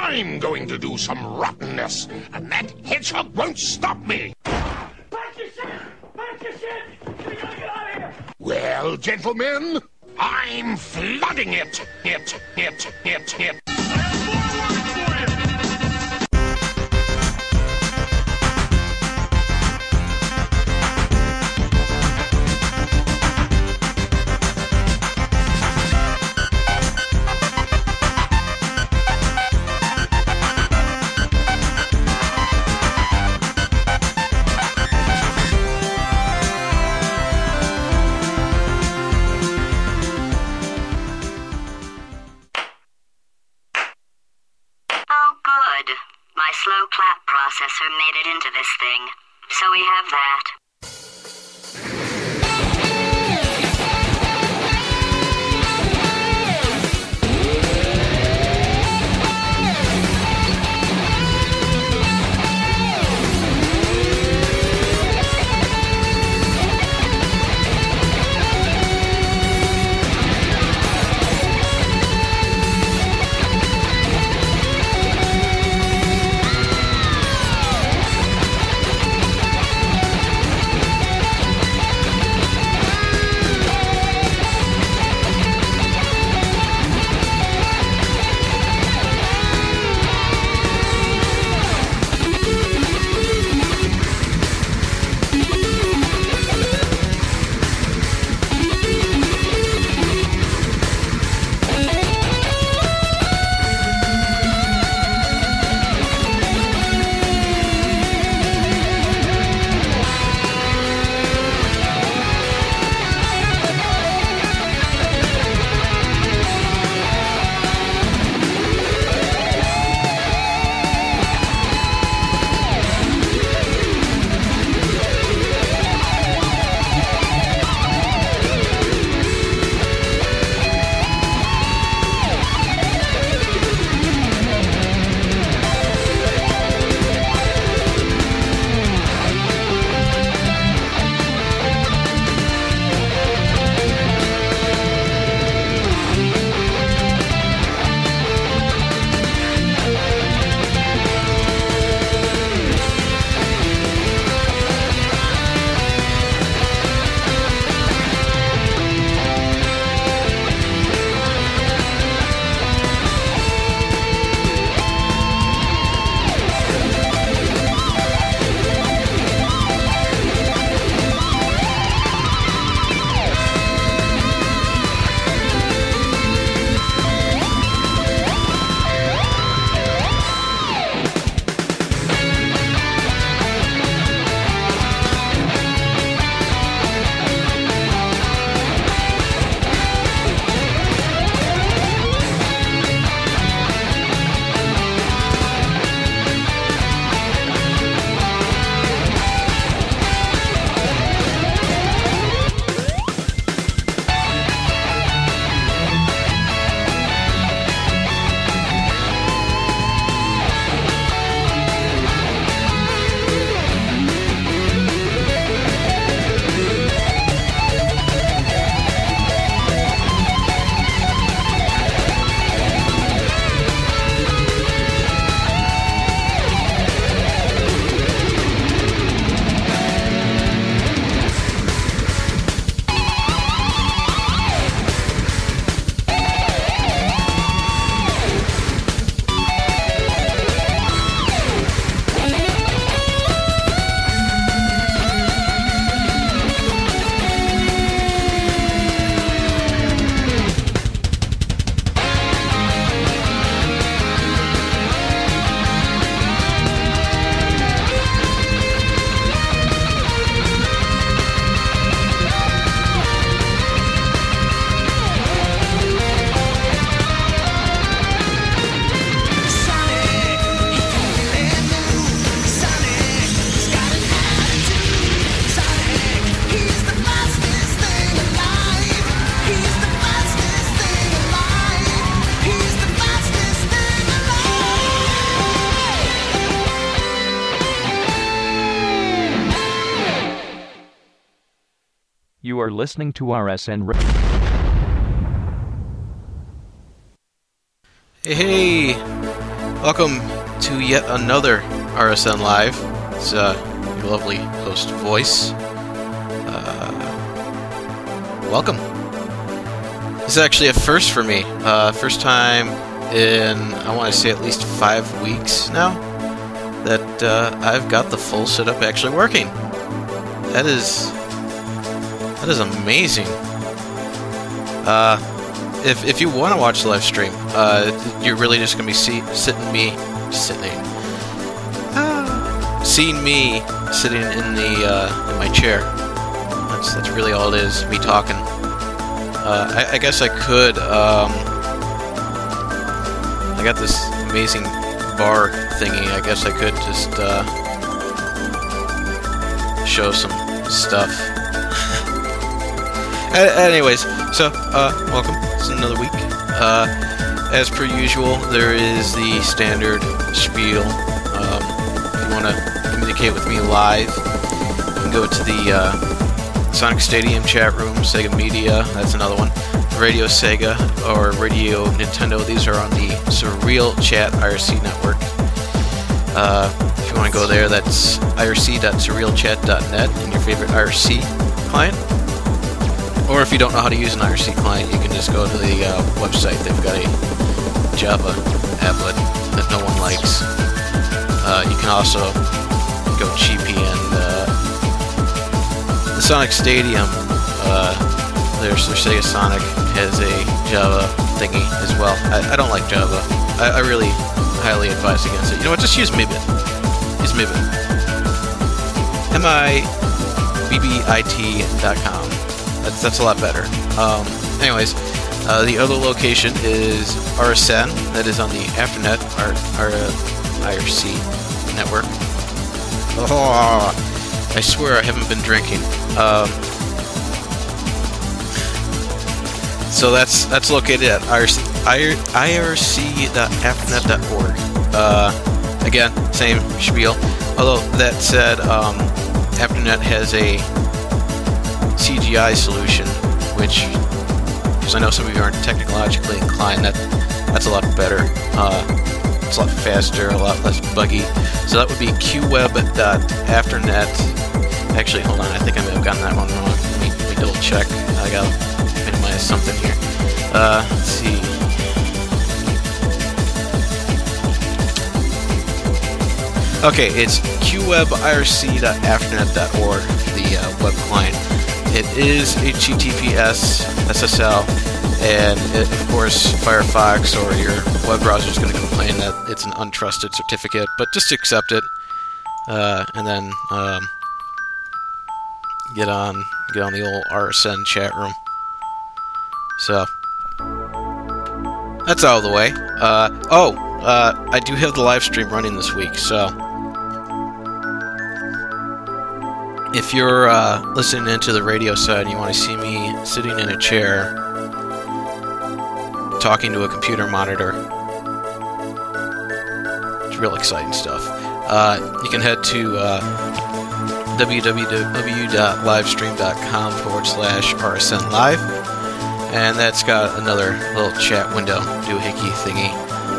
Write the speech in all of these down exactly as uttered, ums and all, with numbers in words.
I'm going to do some rottenness, and that hedgehog won't stop me. Pack your shit! Pack your shit! We gotta get out of here! Well, gentlemen, I'm flooding it. It, it, it, it. Slow clap processor made it into this thing, so we have that. You are listening to R S N Radio. Hey, hey. Welcome to yet another R S N Live. It's uh, your lovely host voice. Uh, welcome. This is actually a first for me. Uh, first time in, I want to say at least five weeks now, that uh, I've got the full setup actually working. That is, that is amazing. Uh, If if you want to watch the live stream, uh, you're really just gonna be see, sitting me, sitting, ah, seeing me sitting in the uh, in my chair. That's that's really all it is. Me talking. Uh, I, I guess I could. Um, I got this amazing bar thingy. I guess I could just uh, show some stuff. Anyways, so uh, welcome. It's another week. Uh, as per usual, there is the standard spiel. Um, if you want to communicate with me live, you can go to the uh, Sonic Stadium chat room, Sega Media. That's another one. Radio Sega or Radio Nintendo. These are on the Surreal Chat I R C network. Uh, if you want to go there, that's I R C dot surreal chat dot net and your favorite I R C client. Or if you don't know how to use an I R C client, you can just go to the uh, website. They've got a Java applet that no one likes. Uh, you can also go cheapy and uh, the Sonic Stadium, uh, there's their Sega Sonic has a Java thingy as well. I, I don't like Java. I, I really highly advise against it. You know what? Just use Mibit. Use Mibit. M I B B I T dot com. That's, that's a lot better. Um, anyways, uh, the other location is R S N. That is on the Afternet, our, our uh, I R C network. Oh, I swear I haven't been drinking. Um, so that's that's located at I R C dot afternet dot org. Uh, again, same spiel. Although that said, um, Afternet has a C G I solution, which, because I know some of you aren't technologically inclined, that that's a lot better. Uh, it's a lot faster, a lot less buggy. So that would be q web dot afternet. Actually, hold on, I think I may have gotten that one wrong. Let me, let me double check. I gotta minimize something here. Uh, let's see. Okay, it's q web I R C dot afternet dot org, the uh, web client. It is H T T P S, S S L, and it, of course Firefox or your web browser is going to complain that it's an untrusted certificate, but just accept it, uh, and then um, get on get on the old R S N chat room. So that's out of the way. Uh, oh, uh, I do have the live stream running this week, so if you're uh, listening into the radio side and you want to see me sitting in a chair talking to a computer monitor, it's real exciting stuff. Uh, you can head to uh, w w w dot livestream dot com forward slash R S N live, and that's got another little chat window, doohickey thingy.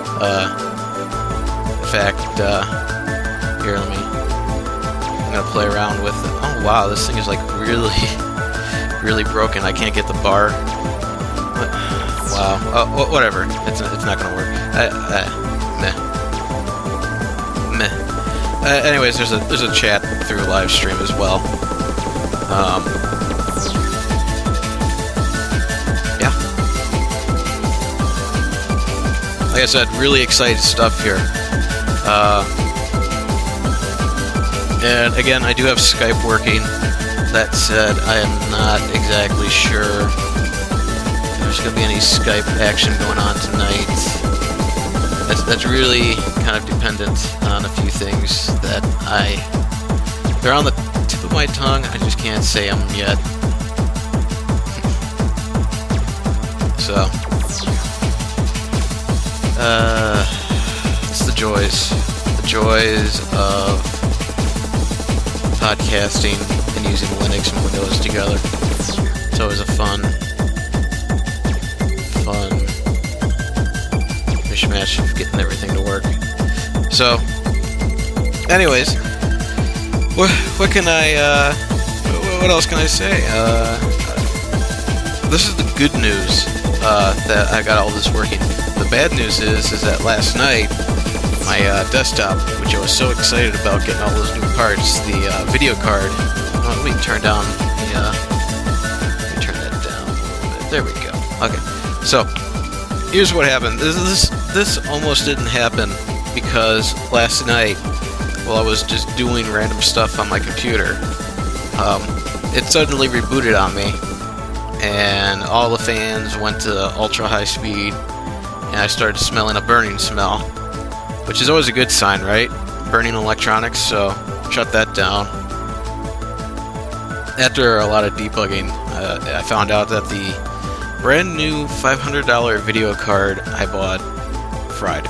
Uh, in fact, uh, here, let me I'm gonna play around with it. Oh wow, this thing is like really, really broken. I can't get the bar. What? Wow. Oh, whatever. It's it's not gonna work. I, I, meh. Meh. Uh, anyways, there's a there's a chat through live stream as well. Um. Yeah. Like I said, really excited stuff here. Uh. And again, I do have Skype working. That said, I am not exactly sure if there's going to be any Skype action going on tonight. That's, that's really kind of dependent on a few things that I... They're on the tip of my tongue, I just can't say them yet. So... Uh... It's the joys. The joys of podcasting and using Linux and Windows together. It's always a fun, fun mishmash of getting everything to work. So, anyways, what what can I? Uh, what else can I say? Uh, this is the good news uh, that I got all this working. The bad news is is that last night my uh, desktop, which I was so excited about getting all those new parts, the uh, video card. Oh, let me turn down the. Uh, let me turn that down a little bit. There we go. Okay, so here's what happened. This this this almost didn't happen because last night, while I was just doing random stuff on my computer, um, it suddenly rebooted on me, and all the fans went to ultra high speed, and I started smelling a burning smell, which is always a good sign, right? Burning electronics, so shut that down. After a lot of debugging, uh, I found out that the brand new five hundred dollar video card I bought fried.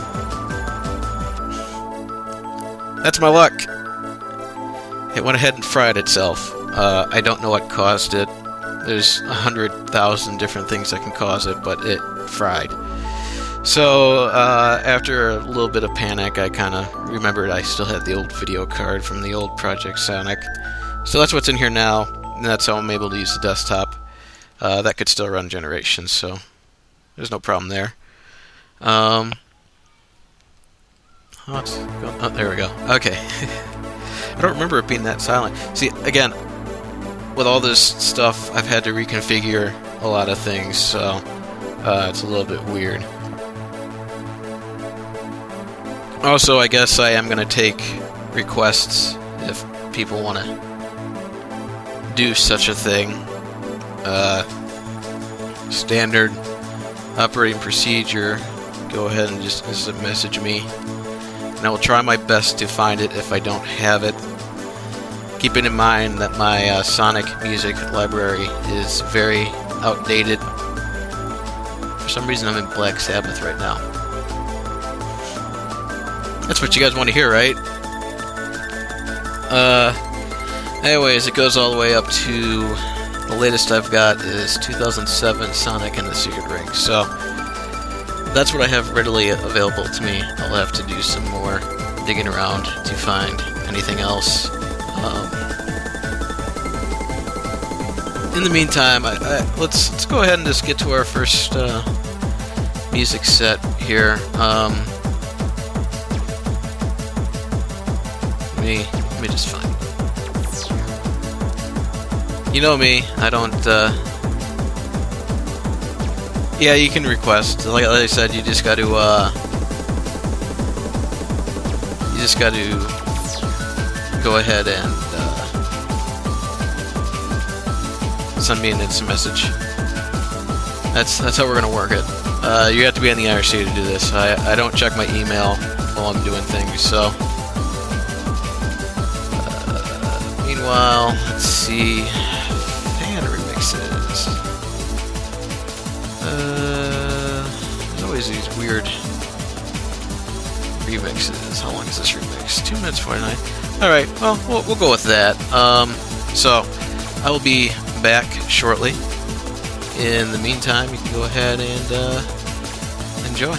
That's my luck. It went ahead and fried itself. Uh, I don't know what caused it. There's a hundred thousand different things that can cause it, but it fried. So, uh, after a little bit of panic, I kind of remembered I still had the old video card from the old Project Sonic. So that's what's in here now, and that's how I'm able to use the desktop. Uh, that could still run Generations, so there's no problem there. Um, oh, it's going, oh, there we go. Okay. I don't remember it being that silent. See, again, with all this stuff, I've had to reconfigure a lot of things, so uh, it's a little bit weird. Also, I guess I am going to take requests if people want to do such a thing. Uh, standard operating procedure. Go ahead and just, just message me, and I will try my best to find it if I don't have it. Keeping in mind that my uh, Sonic music library is very outdated. For some reason, I'm in Black Sabbath right now. That's what you guys want to hear, right? Uh, anyways, it goes all the way up to the latest I've got is two thousand seven Sonic and the Secret Ring. So that's what I have readily available to me. I'll have to do some more digging around to find anything else. Um, in the meantime, I, I, let's let's go ahead and just get to our first uh, music set here. Um, let me let me just find it. You know me, I don't. Uh, yeah, you can request. Like, like I said, you just got to. Uh, you just got to go ahead and uh, send me an instant message. That's that's how we're gonna work it. Uh, you have to be on the I R C to do this. I I don't check my email while I'm doing things. So, uh, meanwhile, let's see. Fan remixes. Uh, there's always these weird remixes. How long is this remix? Two minutes forty-nine. All right. Well, we'll we'll go with that. Um, so I will be back shortly. In the meantime, you can go ahead and uh, enjoy.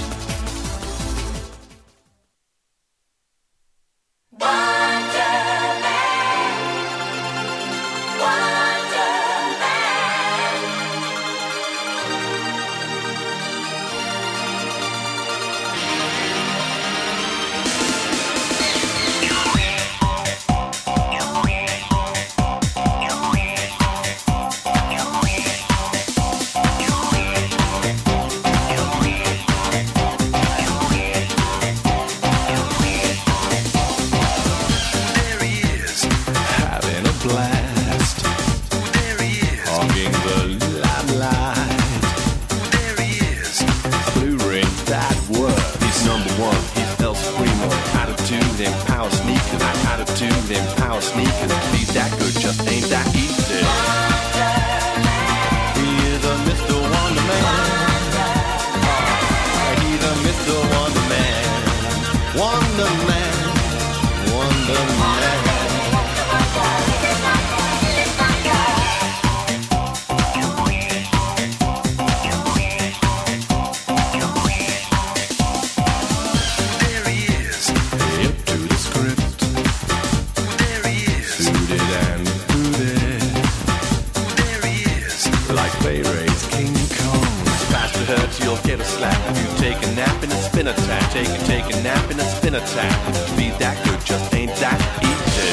spin attack. Take a take a nap in a spin attack. Be that good just ain't that easy.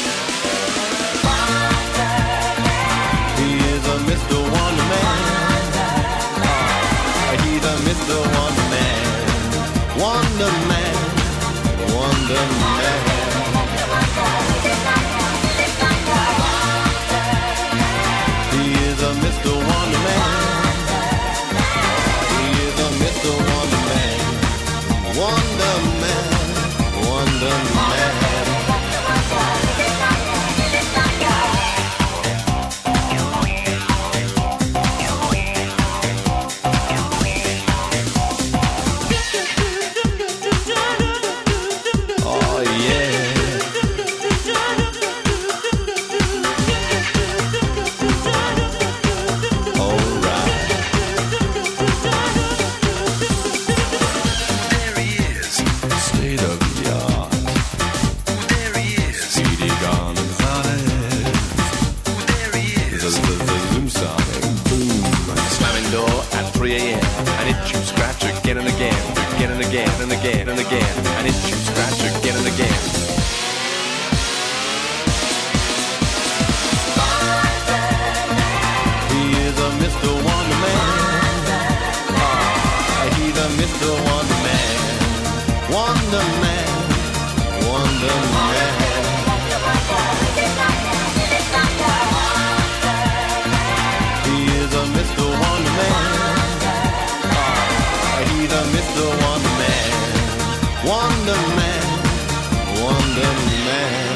He is a Mister Wonder Man. Ah, he's a Mister Wonder Man. Wonder Man. Wonder Man. He is a Mister Wonder Man. He is a Mister Wonder Man. Wonder Man. Wonder Man. And again and again, and itch you scratch again and again. He is a Mister Wonder Man. Ah, he's a Mister Wonder Man. Wonder Man. Wonder Man. He is a Mister Wonder Man. Ah, he's a Mister Wonder Man. Wonder Man, Wonder Man.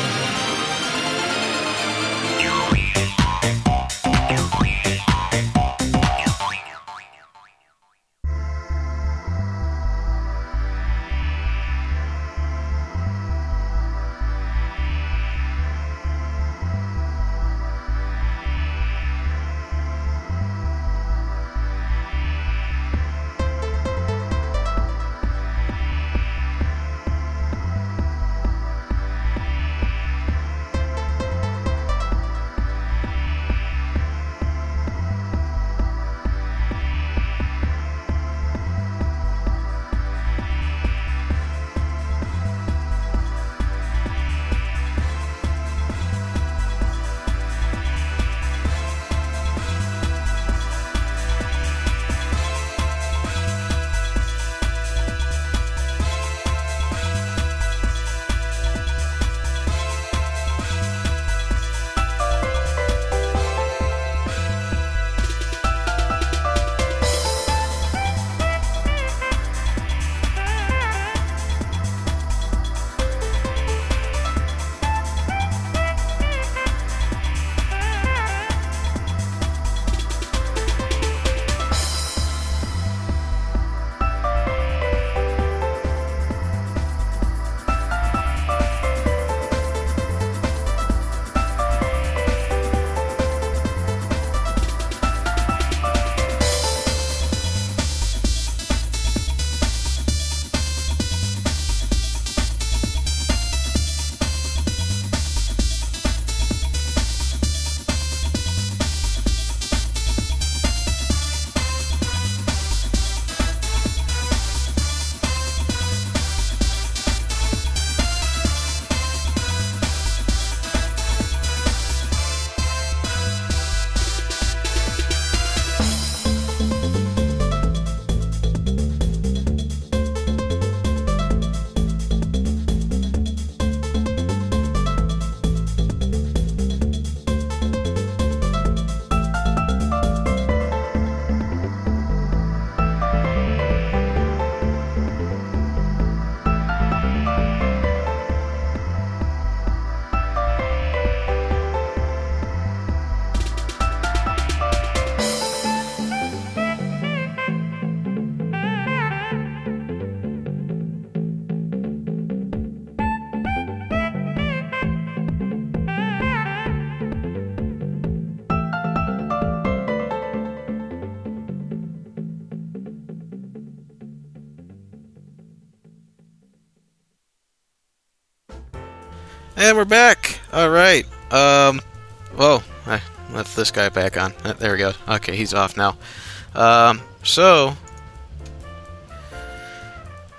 And we're back. All right. Um. Whoa. I left this guy back on. Uh, There we go. Okay, he's off now. Um. So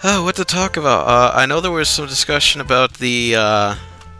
Oh, what to talk about? Uh, I know there was some discussion about the, uh...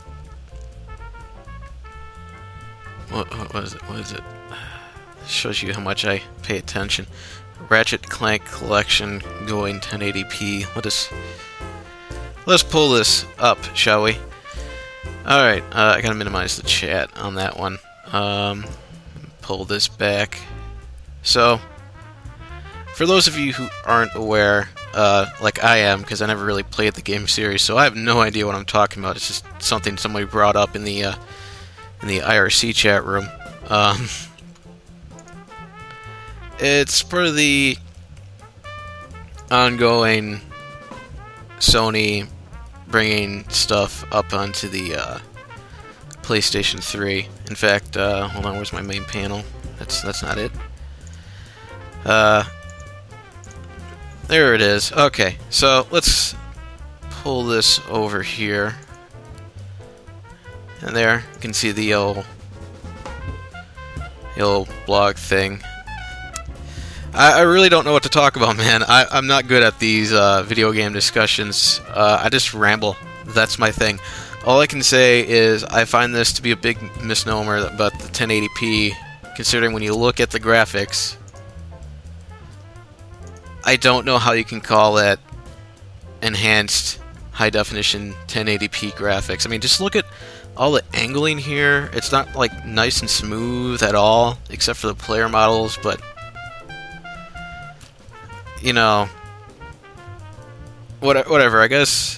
What, what, what is it? What is it? Shows you how much I pay attention. Ratchet Clank Collection going ten eighty p. Let us... Let's pull this up, shall we? Alright, uh, I gotta minimize the chat on that one. Um, pull this back. So, for those of you who aren't aware... Uh, like I am, because I never really played the game series, so I have no idea what I'm talking about. It's just something somebody brought up in the uh, in the I R C chat room. Um, it's part of the ongoing Sony bringing stuff up onto the uh, PlayStation three. In fact, uh, hold on, where's my main panel? That's that's not it. Uh. There it is. Okay, so let's pull this over here. And there, you can see the old, the old blog thing. I, I really don't know what to talk about, man. I, I'm not good at these uh, video game discussions. Uh, I just ramble. That's my thing. All I can say is I find this to be a big misnomer about the ten eighty p, considering when you look at the graphics... I don't know how you can call it enhanced high-definition ten eighty p graphics. I mean, just look at all the angling here. It's not, like, nice and smooth at all, except for the player models, but... You know... What, whatever, I guess...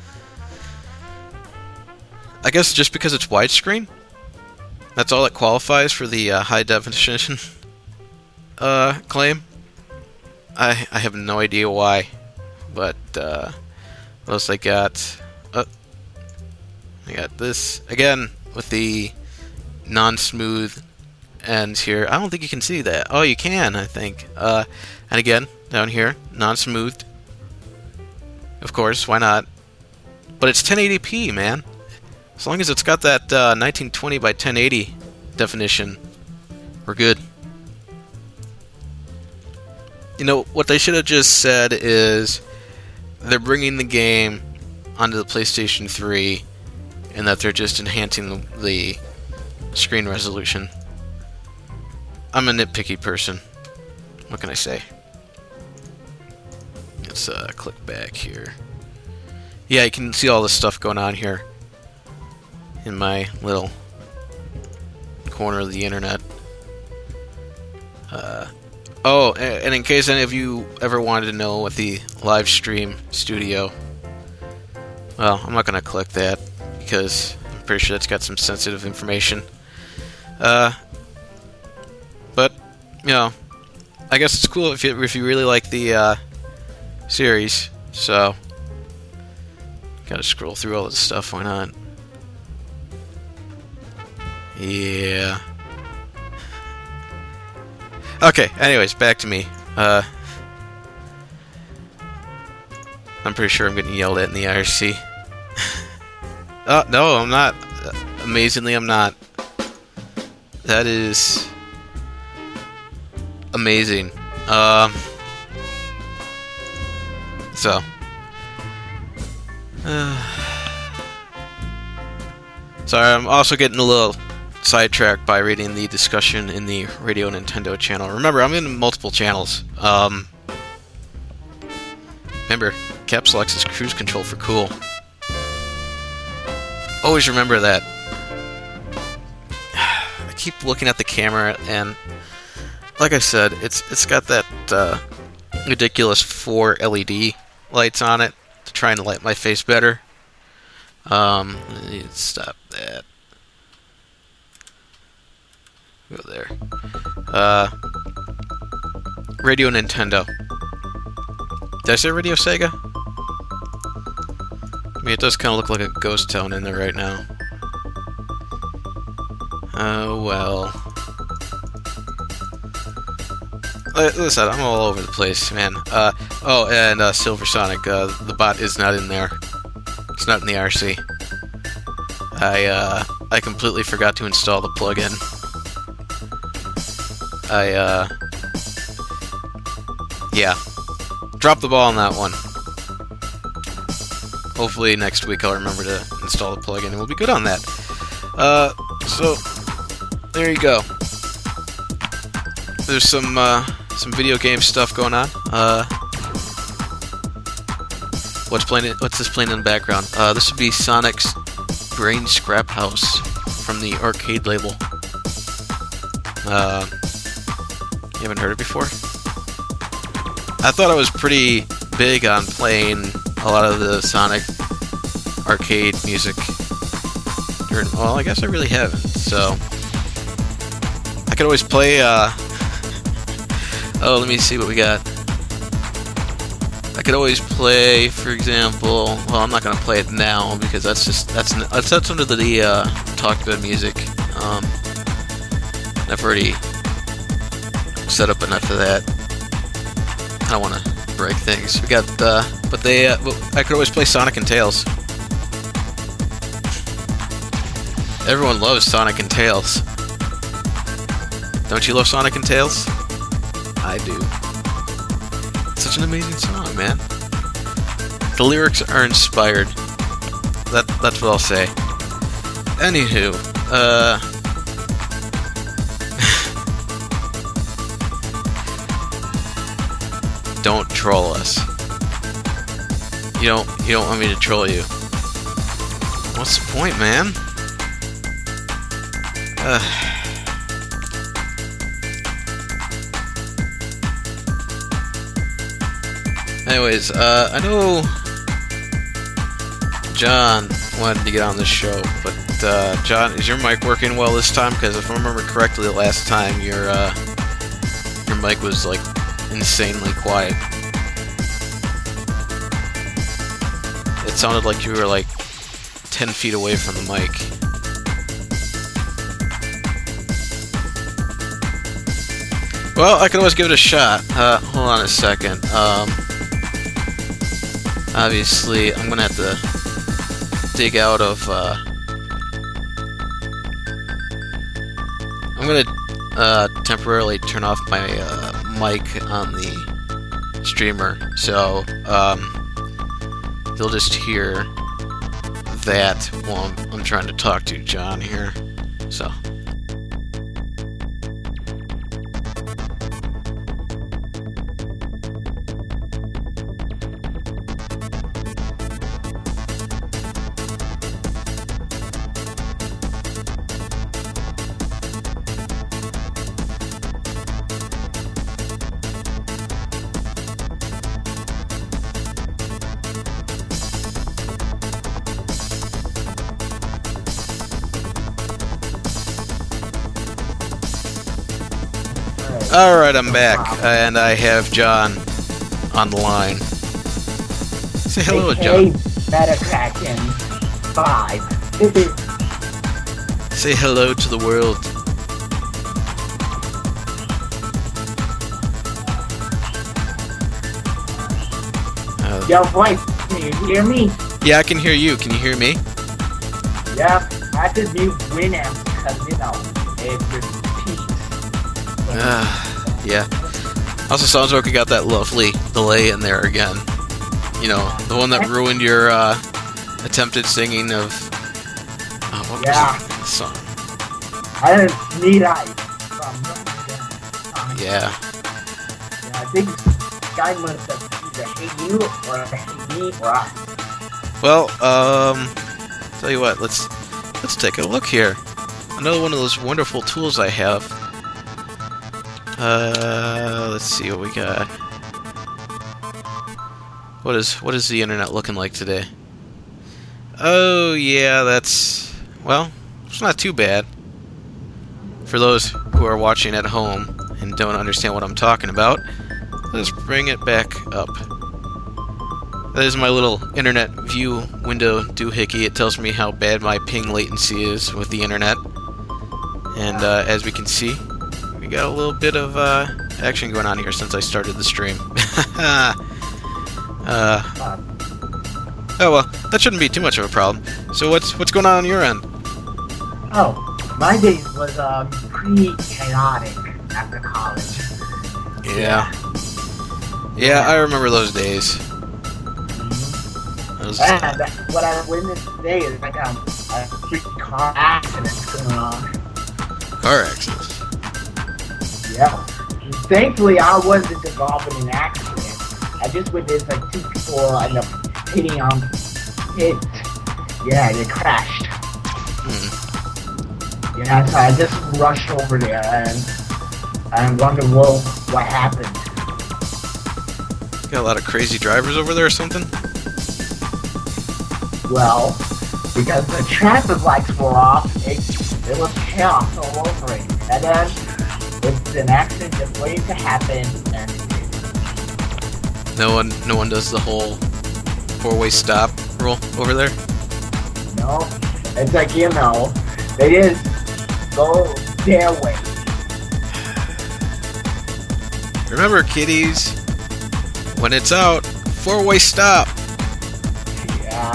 I guess just because it's widescreen? That's all that qualifies for the uh, high-definition uh, claim? I, I have no idea why, but uh, what else I got? Uh, I got this again with the non-smooth ends here. I don't think you can see that. Oh, you can, I think. Uh, and again, down here, non-smoothed. Of course, why not? But it's ten eighty p, man. As long as it's got that uh, nineteen twenty by ten eighty definition, we're good. You know, what they should have just said is they're bringing the game onto the PlayStation three and that they're just enhancing the, the screen resolution. I'm a nitpicky person. What can I say? Let's uh, click back here. Yeah, you can see all this stuff going on here in my little corner of the internet. Uh... Oh, and in case any of you ever wanted to know what the live stream studio... Well, I'm not going to click that, because I'm pretty sure that's got some sensitive information. Uh, but, you know, I guess it's cool if you, if you really like the uh, series, so... Gotta scroll through all this stuff, why not? Yeah... Okay, anyways, back to me. Uh, I'm pretty sure I'm getting yelled at in the I R C. Oh, no, I'm not. Uh, amazingly, I'm not. That is... amazing. Um... So... Uh, sorry, I'm also getting a little... sidetracked by reading the discussion in the Radio Nintendo channel. Remember, I'm in multiple channels. Um, remember, Caps Lux is cruise control for cool. Always remember that. I keep looking at the camera, and like I said, it's it's got that uh, ridiculous four L E D lights on it to try and light my face better. Um, I need to stop that. Go there. Uh, Radio Nintendo. Did I say Radio Sega? I mean, it does kind of look like a ghost town in there right now. Oh, well. Listen, I'm all over the place, man. Uh, oh, and uh, Silver Sonic. Uh, the bot is not in there. It's not in the R C. I, uh, I completely forgot to install the plugin. I, uh... Yeah. Drop the ball on that one. hopefully next week I'll remember to install the plugin and we'll be good on that. Uh, so, there you go. There's some, uh, some video game stuff going on. Uh, what's playing? What's this playing in the background? Uh, this would be Sonic's Brain Scrap House from the arcade label. Uh, you haven't heard it before? I thought I was pretty big on playing a lot of the Sonic arcade music. During, well, I guess I really haven't. So I could always play. Uh, oh, let me see what we got. I could always play, for example. Well, I'm not gonna play it now because that's just that's that's, that's under the uh, Talk Good music. Um, I've already set up enough of that. I don't want to break things. We got, uh, but they. Uh, I could always play Sonic and Tails. Everyone loves Sonic and Tails. Don't you love Sonic and Tails? I do. It's such an amazing song, man. The lyrics are inspired. That that's what I'll say. Anywho, uh. Don't troll us. You don't you don't want me to troll you. What's the point, man? Uh. Anyways, uh, I know John wanted to get on this show, but uh, John, is your mic working well this time? Because if I remember correctly, the last time your uh, your mic was like insanely quiet. It sounded like you were like ten feet away from the mic. Well, I could always give it a shot. Uh, hold on a second. Um, obviously, I'm gonna have to dig out of. Uh, I'm gonna uh, temporarily turn off my uh, mic on the streamer, so um, you'll just hear that while I'm, I'm trying to talk to John here. So. Alright, I'm back, and I have John on the line. Say hello, John. Better Kraken five. Say hello to the world. Uh, Yo, voice, can you hear me? yeah, I can hear you. Can you hear me? Yep, I just use Winamp because, you know, it repeats. Uh, yeah. Also, sounds like we got that lovely delay in there again. You know, the one that ruined your uh, attempted singing of. Oh, what yeah. was the song? I didn't need I. From Yeah. yeah. I think guy must have either hate you or hate me or us. Well, um, tell you what, let's let's take a look here. Another one of those wonderful tools I have. Uh, let's see what we got. What is what is the internet looking like today? Oh yeah, that's well, it's not too bad. For those who are watching at home and don't understand what I'm talking about, let's bring it back up. That is my little internet view window doohickey. It tells me how bad my ping latency is with the internet. And uh, as we can see, we got a little bit of uh, action going on here since I started the stream. uh, oh well, that shouldn't be too much of a problem. So what's what's going on on your end? Oh, my days was um, pretty chaotic after college. Yeah. Yeah, I remember those days. Mm-hmm. was, And what I witnessed today is like um, a freak car accident going on. car accidents. Yeah. Thankfully, I wasn't involved in an accident. I just witnessed like two people end up hitting on it. Yeah, they crashed. Hmm. Yeah, so I just rushed over there and I wonder what what happened. Got a lot of crazy drivers over there or something? Well, because the traffic lights were off, it, it was chaos all over it. And then it's an accident just waiting to happen, and it did. No one, no one does the whole four-way stop rule over there. No, it's like, you know, they just go their way. Remember, kiddies, when it's out, four-way stop. Yeah,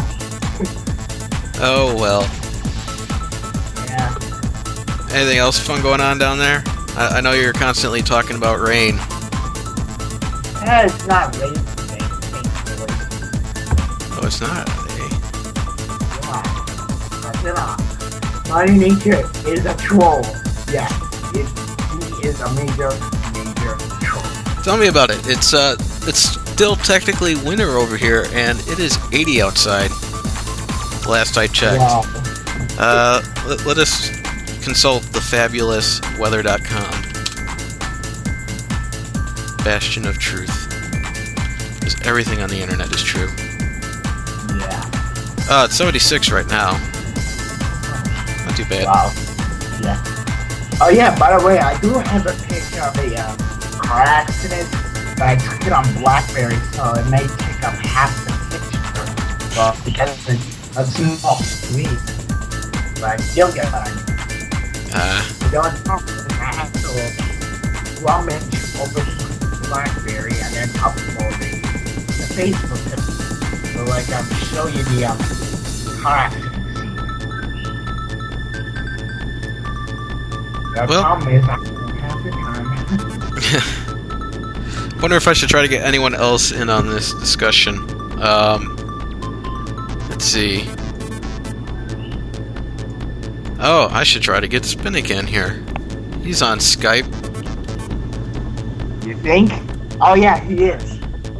Oh well. yeah. Anything else fun going on down there? I, I know you're constantly talking about rain. Eh, it's not raining today, thankfully. Oh, it's not. Eh? Yeah, that's it all. Mother Nature is a troll. Yeah, it, he is a major, major troll. Tell me about it. It's uh, it's still technically winter over here, and it is eighty outside. Last I checked. Wow. Uh, let, let us consult the fabulous weather dot com. Bastion of truth. Because everything on the internet is true. Yeah. Uh, it's seventy-six right now. Not too bad. Wow. Yeah. Oh yeah, by the way, I do have a picture of a um, car accident, but I took it on BlackBerry, so it may take up half the picture. Well, because it's a small screen. But I still get what I mean. Uh, You don't know, I have to rummage over BlackBerry and then upload it to Facebook. So like I'm show you the um, car accident scene. The Well- problem is I don't have the time. wonder if I should try to get anyone else in on this discussion. Um, let's see. Oh, I should try to get Spinnick in here. He's on Skype. You think? Oh yeah, he is.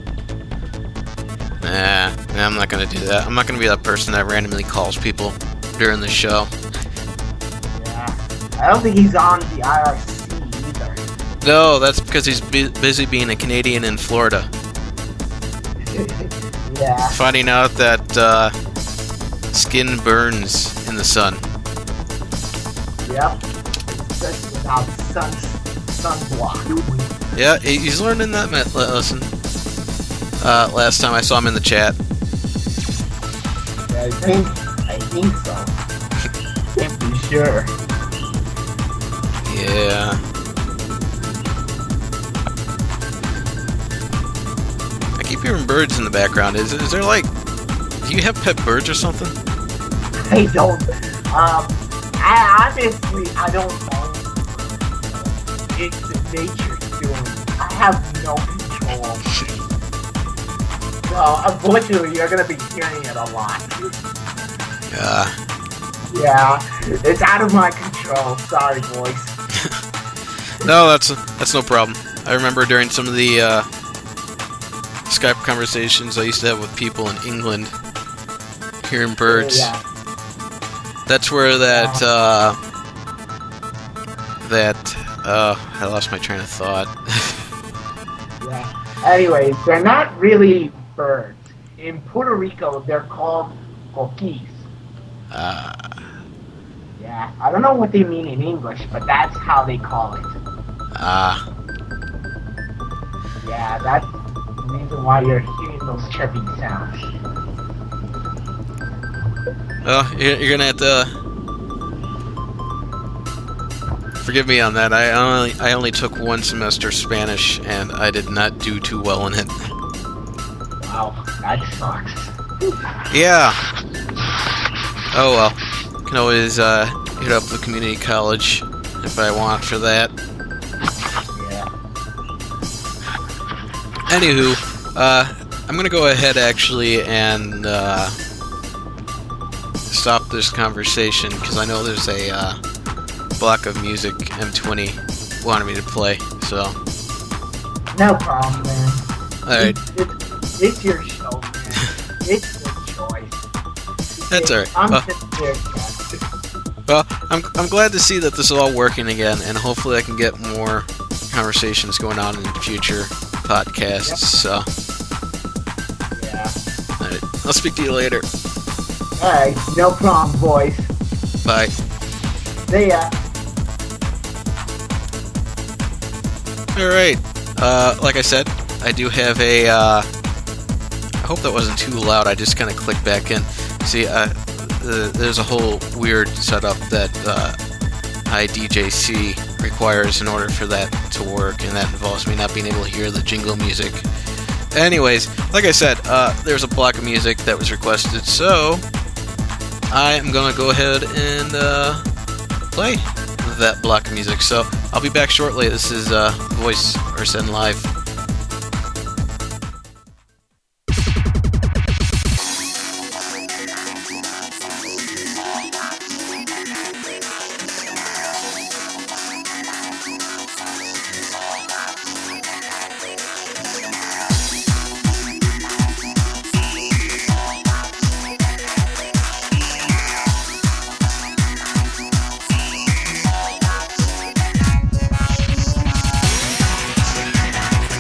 Nah, nah, I'm not gonna do that. I'm not gonna be that person that randomly calls people during the show. Yeah. I don't think he's on the I R C either. No, that's because he's bu- busy being a Canadian in Florida. Yeah. Finding out that uh, skin burns in the sun. Yep. Just without sun sunblock. Yeah, he- he's learning that me- lesson. Uh, last time I saw him in the chat. I think I think so. Can't be sure. Yeah. I keep hearing birds in the background. Is is there like, do you have pet birds or something? I don't. Um. I obviously I don't know. It's the nature's doing. I have no control. So unfortunately, you're gonna be hearing it a lot. Yeah. Yeah, it's out of my control. Sorry, boys. No, that's that's no problem. I remember during some of the uh, Skype conversations I used to have with people in England, hearing birds. Yeah. That's where that uh, that uh, I lost my train of thought. Yeah. Anyways, they're not really birds. In Puerto Rico, they're called coquis. uh, Yeah, I don't know what they mean in English, but that's how they call it. ah, Yeah, that's the reason why you're hearing those chirping sounds. well, you're, you're gonna have to forgive me on that. I only I only took one semester Spanish, and I did not do too well in it. Wow, that sucks. Yeah. Oh well. Can always uh, hit up the community college if I want for that. Yeah. Anywho, uh, I'm gonna go ahead actually and uh, stop this conversation because I know there's a uh, block of music M twenty wanted me to play. So. No problem, man. All right. It's, it's, it's your show, man. It's your choice. That's all right. I'm Well- just there, Captain. Well, I'm I'm glad to see that this is all working again, and hopefully I can get more conversations going on in future podcasts. Yep. So, Yeah. all right, I'll speak to you later. Alright, no problem, boys. Bye. See ya. All right. Uh, like I said, I do have a. Uh, I hope that wasn't too loud. I just kind of clicked back in. See, uh, the, there's a whole weird setup that uh, I D J C requires in order for that to work, and that involves me not being able to hear the jingle music. Anyways, like I said, uh, there's a block of music that was requested, so I am gonna go ahead and uh, play that block of music. So I'll be back shortly. This is uh, Voice or Send Live. Thank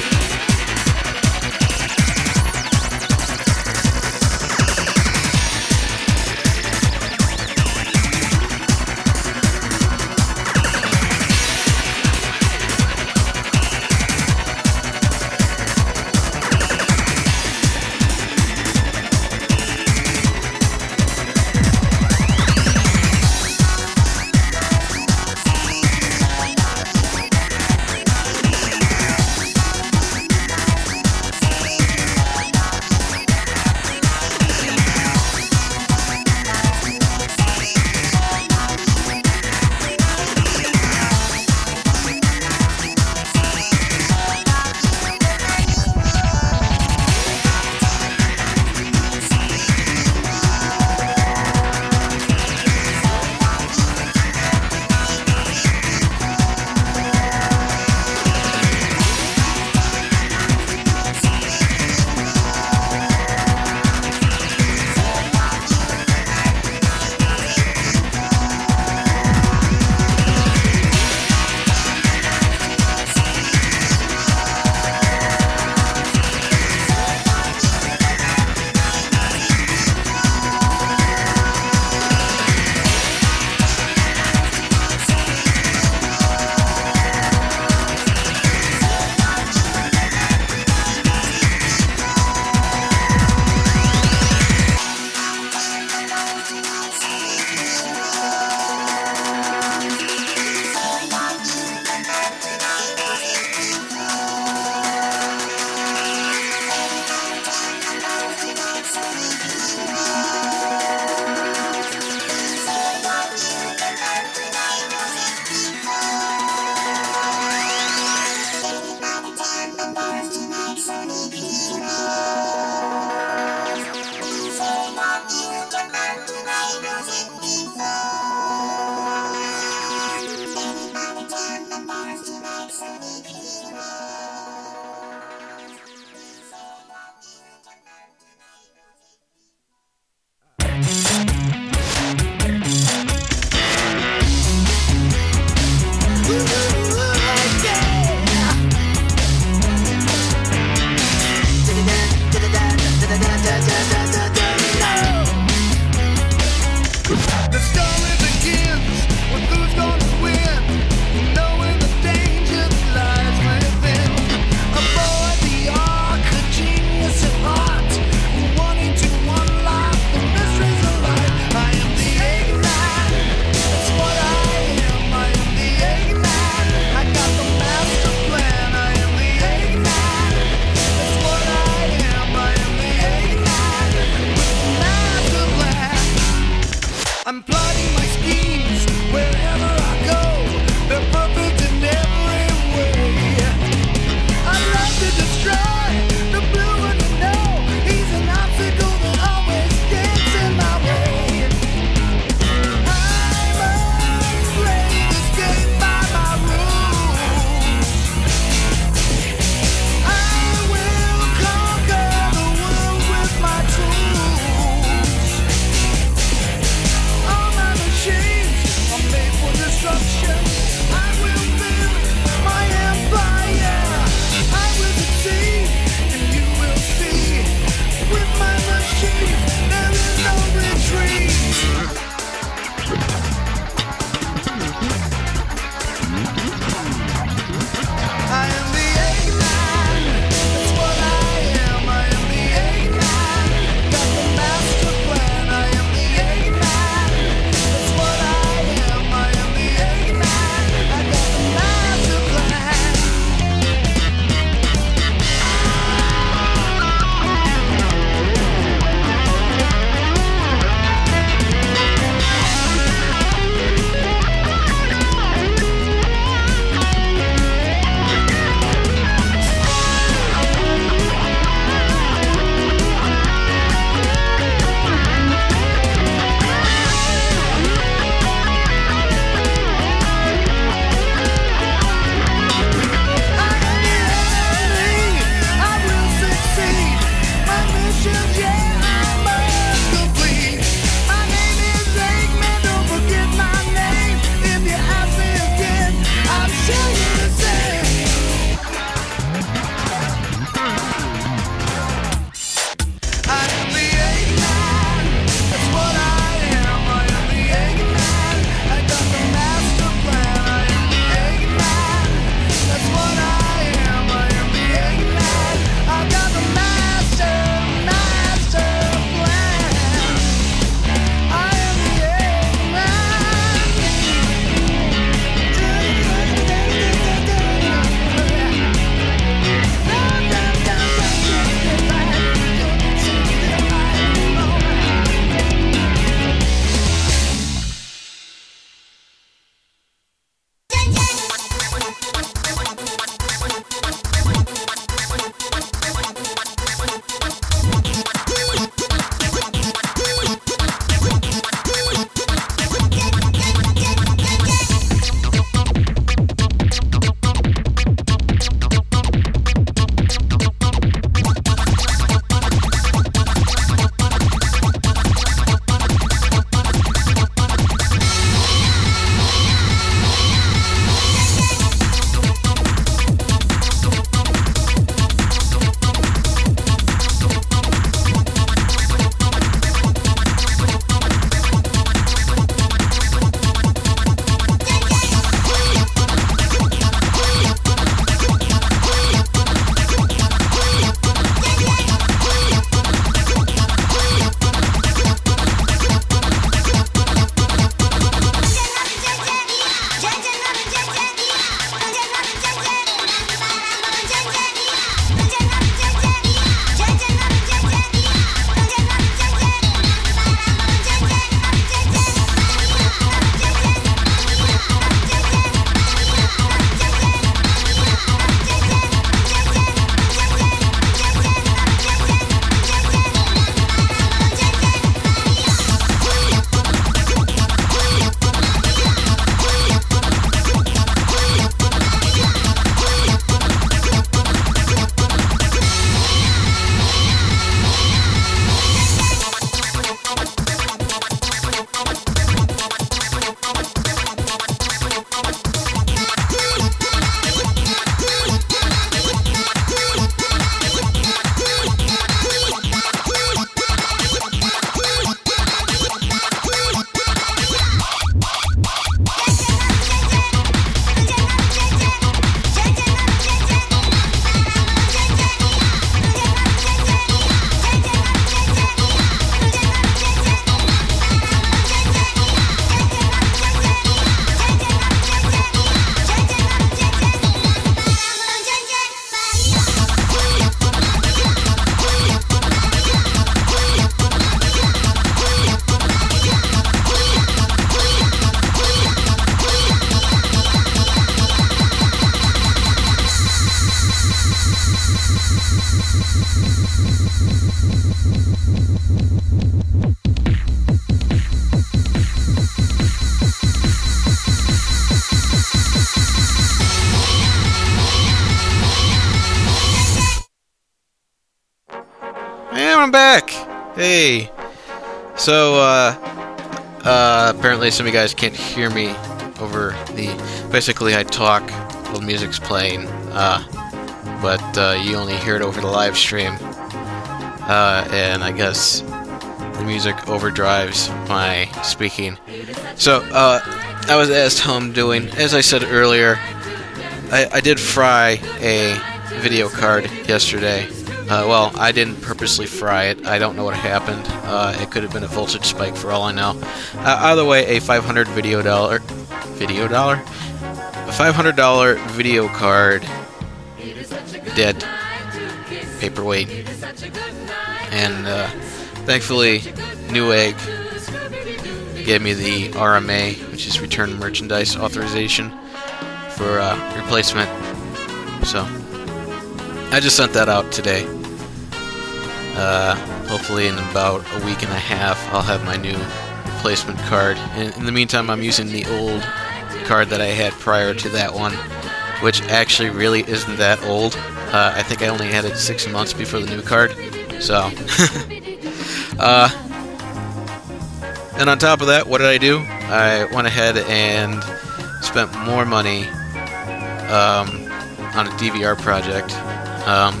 And I'm back! Hey! So, uh, uh, apparently some of you guys can't hear me over the... Basically, I talk while the music's playing, uh, but uh, you only hear it over the live stream. Uh, and I guess the music overdrives my speaking. So, uh, I was asked how I'm doing. As I said earlier, I, I did fry a video card yesterday. Uh, well, I didn't purposely fry it. I don't know what happened. Uh, it could have been a voltage spike for all I know. Uh, either way, a five hundred video dollar, video dollar, a five hundred dollar video card, dead, paperweight, and uh, thankfully, Newegg gave me the R M A, which is Return Merchandise Authorization, for uh, replacement. So I just sent that out today. Uh, hopefully in about a week and a half I'll have my new replacement card. In, in the meantime, I'm using the old card that I had prior to that one, which actually really isn't that old. Uh, I think I only had it six months before the new card. So, uh, and on top of that, what did I do? I went ahead and spent more money um, on a D V R project. Um,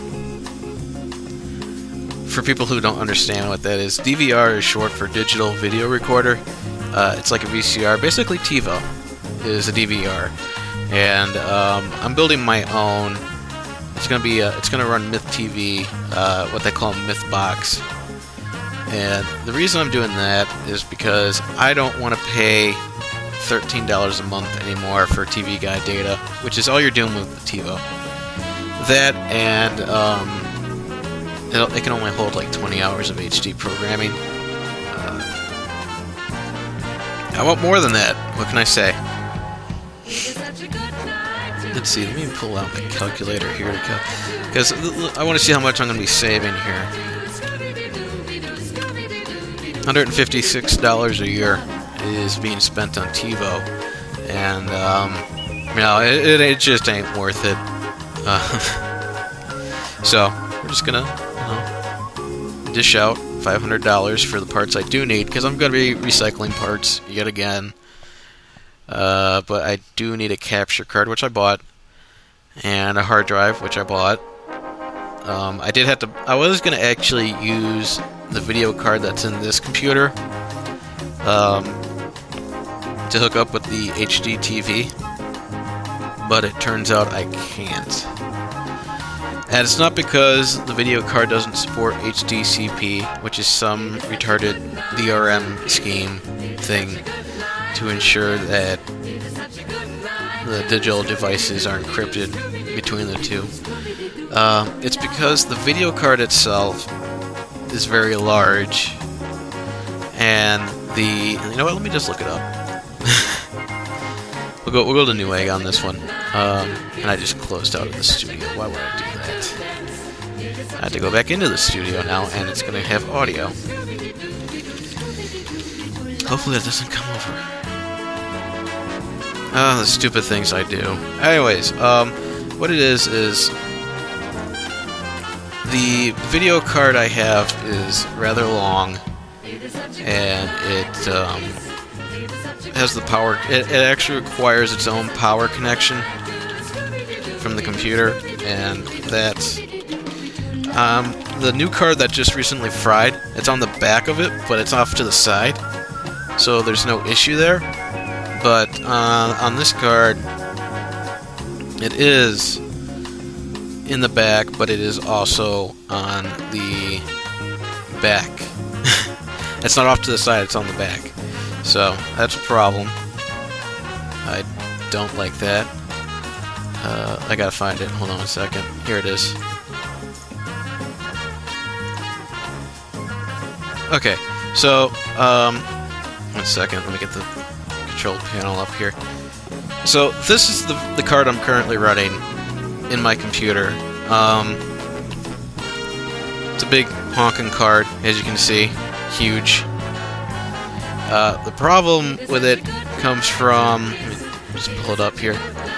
For people who don't understand what that is, D V R is short for Digital Video Recorder. Uh, it's like a V C R. Basically, TiVo is a D V R, and um, I'm building my own. It's gonna be a, it's gonna run MythTV, uh, what they call MythBox. And the reason I'm doing that is because I don't want to pay thirteen dollars a month anymore for T V Guide data, which is all you're doing with the TiVo. That and um, It'll, it can only hold like twenty hours of H D programming. Uh, I want more than that. What can I say? Let's see. Let me pull out my calculator here to because I want to see how much I'm going to be saving here. one hundred fifty-six dollars a year is being spent on TiVo, and um, you know, it, it just ain't worth it. Uh, so we're just gonna. Dish out five hundred dollars for the parts I do need, because I'm going to be recycling parts yet again. Uh, but I do need a capture card, which I bought, and a hard drive, which I bought. Um, I did have to. I was going to actually use the video card that's in this computer um, to hook up with the H D T V, but it turns out I can't. And it's not because the video card doesn't support H D C P, which is some retarded D R M scheme thing to ensure that the digital devices are encrypted between the two. Uh, it's because the video card itself is very large, and the... You know what, let me just look it up. we'll go We'll go to Newegg on this one. Um, and I just closed out of the studio. Why would I do that? I have to go back into the studio now, and it's going to have audio. Hopefully that doesn't come over. Ah, the stupid things I do. Anyways, um, what it is is the video card I have is rather long, and it um, has the power. It, it actually requires its own power connection from the computer, and that's um, the new card that just recently fried. It's on the back of it, but it's off to the side, so there's no issue there. But uh, on this card, it is in the back, but it is also on the back. It's not off to the side, it's on the back. So that's a problem. I don't like that. Uh, I gotta find it. Hold on a second. Here it is. Okay, so, um, one second. Let me get the control panel up here. So this is the, the card I'm currently running. in my computer. Um, it's a big honking card, as you can see, huge. Uh, the problem with it comes from, let me just pull it up here.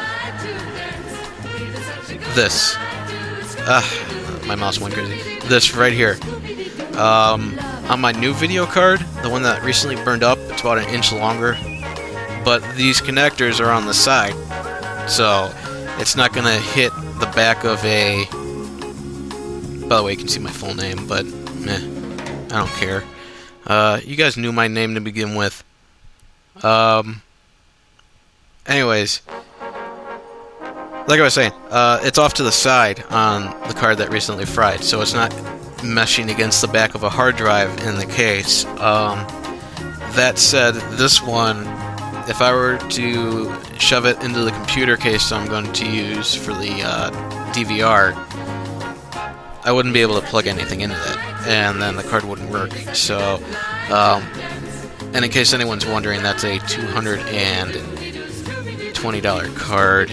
This. Ah, my mouse went crazy. This right here. Um, on my new video card, the one that recently burned up, it's about an inch longer, but these connectors are on the side, so it's not gonna hit the back of a. By the way, you can see my full name, but meh, I don't care. Uh, you guys knew my name to begin with. Um. Anyways, like I was saying, uh, it's off to the side on the card that recently fried, so it's not meshing against the back of a hard drive in the case. Um, that said, this one, if I were to shove it into the computer case I'm going to use for the uh, D V R, I wouldn't be able to plug anything into that, and then the card wouldn't work. So, um, and in case anyone's wondering, that's a two hundred twenty dollar card.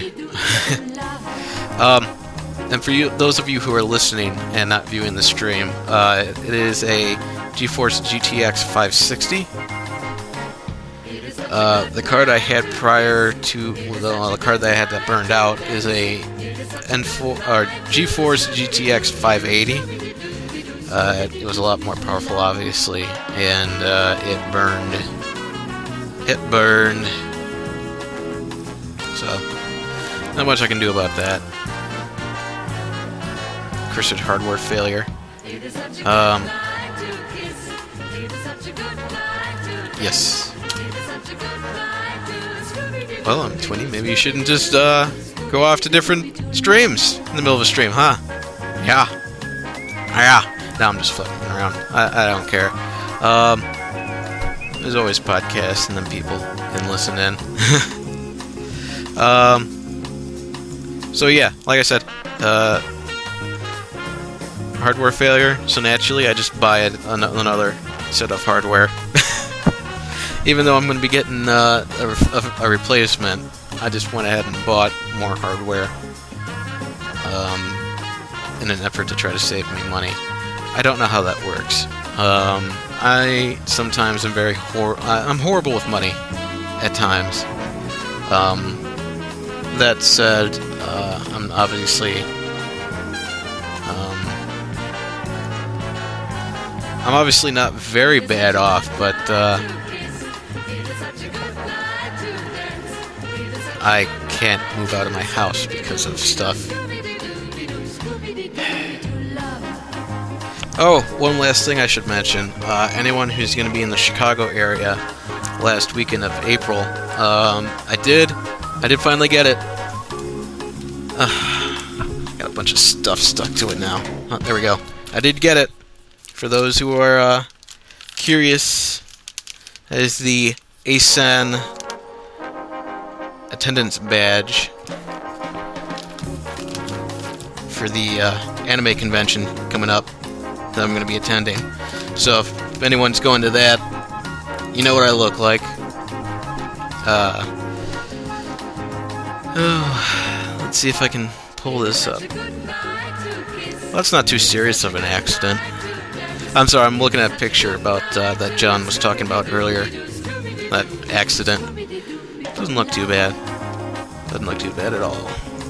um, and for you, those of you who are listening and not viewing the stream, uh, it is a GeForce G T X five sixty. Uh, the card I had prior to well, the card that I had that burned out is a N four or GeForce G T X five eighty. Uh, it was a lot more powerful, obviously, and uh, it burned. It burned. So, not much I can do about that. Cursed hardware failure. Um, yes. Well, I'm twenty. Maybe you shouldn't just uh, go off to different streams in the middle of a stream, huh? Yeah. Yeah. Now I'm just flipping around. I, I don't care. Um, there's always podcasts, and then people can listen in. um. So yeah, like I said, uh, hardware failure. So naturally, I just buy an another set of hardware. Even though I'm going to be getting uh, a, a, a replacement, I just went ahead and bought more hardware um, in an effort to try to save me money. I don't know how that works. Um, I sometimes am very hor I'm horrible with money at times. Um, that said, uh, I'm obviously um, I'm obviously not very bad off, but. Uh, I can't move out of my house because of stuff. Oh, one last thing I should mention. Uh, anyone who's going to be in the Chicago area last weekend of April, um, I did, I did finally get it. Uh, got a bunch of stuff stuck to it now. Oh, there we go. I did get it. For those who are uh, curious, that is the A S E N attendance badge for the uh, anime convention coming up that I'm going to be attending. So if anyone's going to that, you know what I look like. Uh, oh, let's see if I can pull this up. Well, that's not too serious of an accident. I'm sorry, I'm looking at a picture about uh, that John was talking about earlier. That accident. Doesn't look too bad. Doesn't look too bad at all.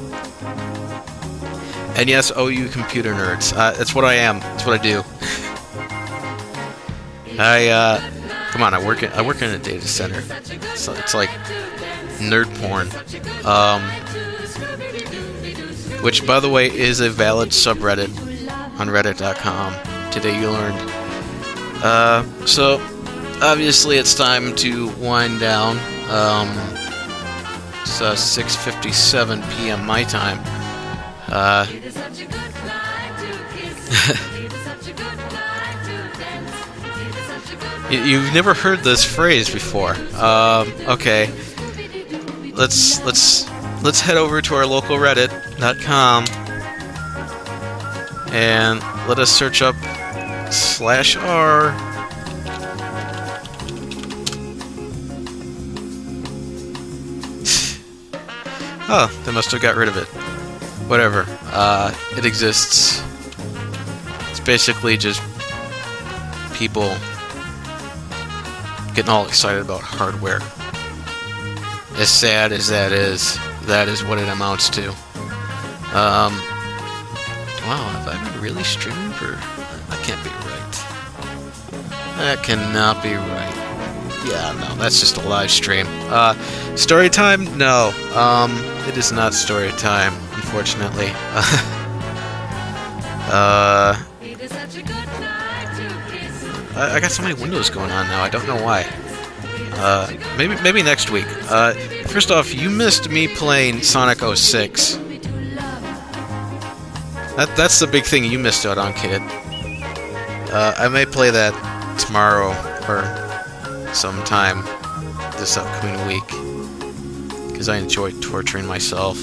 And yes, oh you computer nerds. Uh, that's what I am. That's what I do. I, uh... Come on, I work in, I work in a data center. So it's like nerd porn. Um... Which, by the way, is a valid subreddit on reddit dot com. Today you learned. Uh, so, obviously it's time to wind down. Um, it's uh, six fifty-seven p m my time. Uh, you, you've never heard this phrase before. Um, okay. Let's let's let's head over to our local reddit dot com and let us search up slash r. Oh, they must have got rid of it. whatever. Uh, it exists. It's basically just people getting all excited about hardware. As sad as that is, that is what it amounts to. Um, wow, have I been really streaming for... That can't be right. That cannot be right. Yeah, no, that's just a live stream. Uh, story time? No. Um, it is not story time, unfortunately. uh... I, I got so many windows going on now, I don't know why. Uh, maybe maybe next week. Uh, first off, you missed me playing Sonic oh six. That, that's the big thing you missed out on, kid. Uh, I may play that tomorrow or sometime this upcoming week, because I enjoy torturing myself.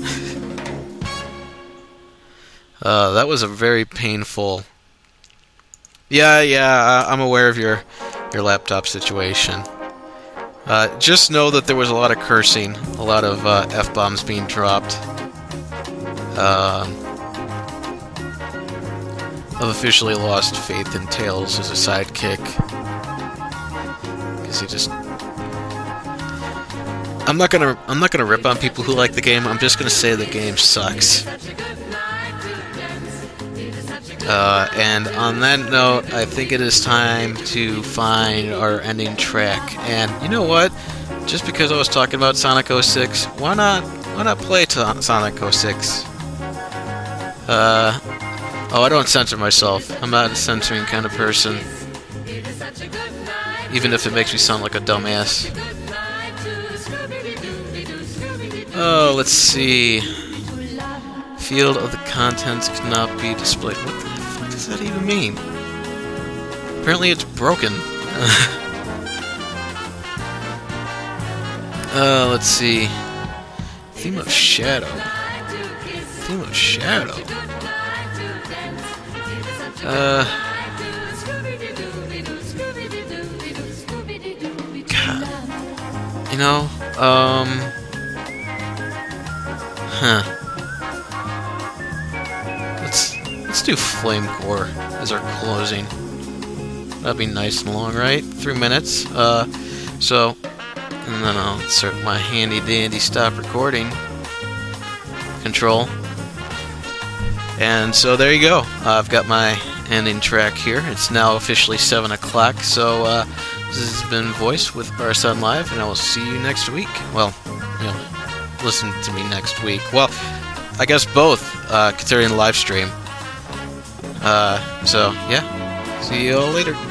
uh, that was a very painful... Yeah, yeah, I'm aware of your, your laptop situation. Uh, just know that there was a lot of cursing, a lot of uh, F-bombs being dropped. Uh, I've officially lost faith in Tails as a sidekick. Because he just... I'm not gonna I'm not gonna rip on people who like the game, I'm just gonna say the game sucks. Uh, and on that note, I think it is time to find our ending track. And you know what? Just because I was talking about Sonic oh six, why not why not play to Sonic oh six? Uh, oh, I don't censor myself. I'm not a censoring kind of person. Even if it makes me sound like a dumbass. Oh, let's see. Field of the contents cannot be displayed. What the fuck does that even mean? Apparently it's broken. uh, let's see. Theme of Shadow. Theme of Shadow. Uh... God. You know, um... Huh. Let's let's do Flame Core as our closing. That'd be nice and long, right? Three minutes. Uh, so, and then I'll insert my handy dandy stop recording control. And so there you go. Uh, I've got my ending track here. It's now officially seven o'clock. So uh, this has been Voice with R S N Live, and I will see you next week. Well, you know, listen to me next week. Well, I guess both, uh, considering the live stream. Uh, so, yeah. See you all later.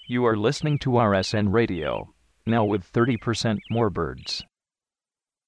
You are listening to R S N Radio, now with thirty percent more birds.